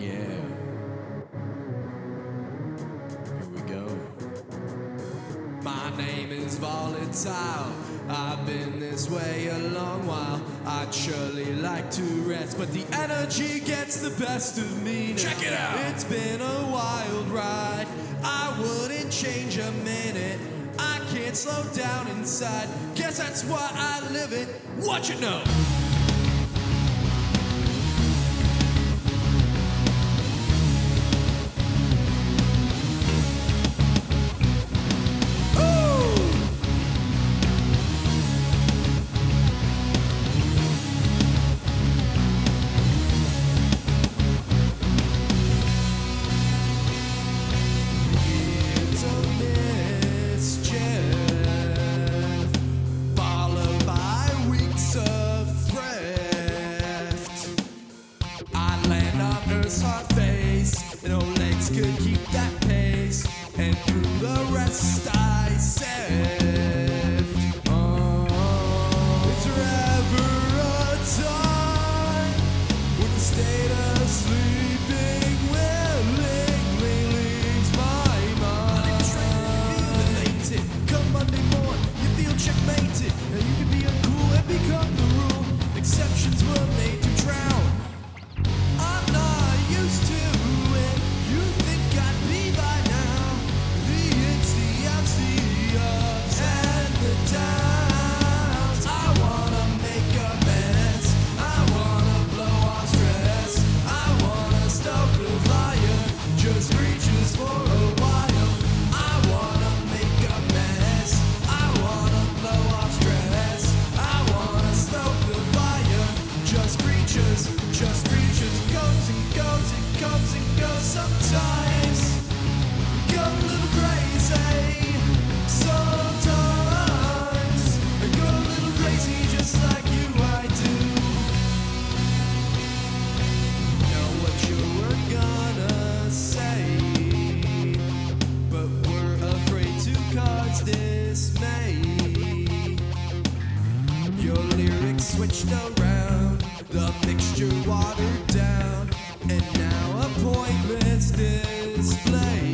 Yeah. Here we go. My name is Volatile. I've been this way a long while. I'd surely like to rest, but the energy gets the best of me now. Check it out. It's been a wild ride. I wouldn't change a minute. I can't slow down inside. Guess that's why I live it. What you know? Hard face, and old legs could keep that pace, and through the rest I saved. Is there ever a time when the state of sleeping willingly leaves my mind? I feel elated. Come Monday morning, you feel checkmated, and you can be uncool and become the rule. Exceptions were made to drown. I'm not used to it. You think I'd be by now. The ins, the outs, the ups, and the downs. I wanna make a mess. I wanna blow off stress. I wanna stoke the fire. Just reaches for a while. I wanna make a mess. I wanna blow off stress. I wanna stoke the fire. Just reaches, just reaches. Goes and goes, it comes and goes sometimes. Go a little crazy. Sometimes I go a little crazy just like you, I do. Know what you were gonna say, but we're afraid to cause dismay. Your lyrics switched around, the mixture watered down, and now a pointless display.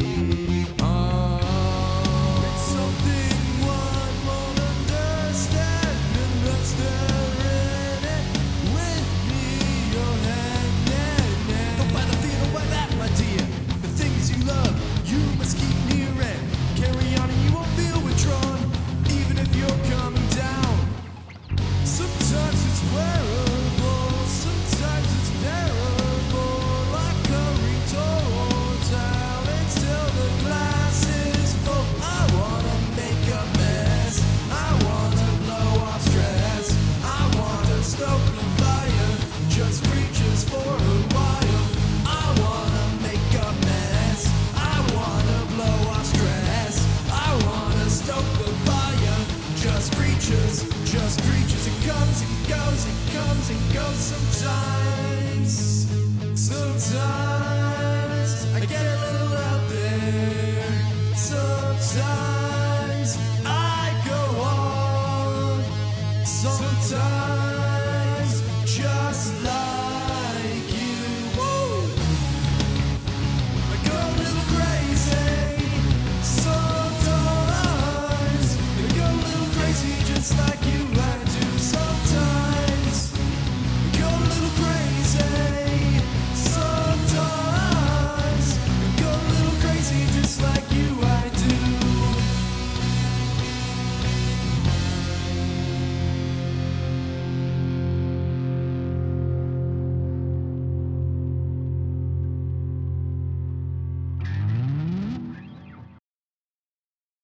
It's something one won't understand unless they're in it with me. Your hand in hand. Don't buy the feel by that, my dear. The things you love, you must keep near it. Carry on and you won't feel withdrawn, even if you're coming down. Sometimes it's wearable, sometimes it's bearable, like a retort towel until the glass is full. I wanna make a mess, I wanna blow off stress, I wanna stoke the fire, just reaches for a while. I wanna make a mess, I wanna blow off stress, I wanna stoke the fire, just reaches, it comes and goes, it comes and goes sometimes.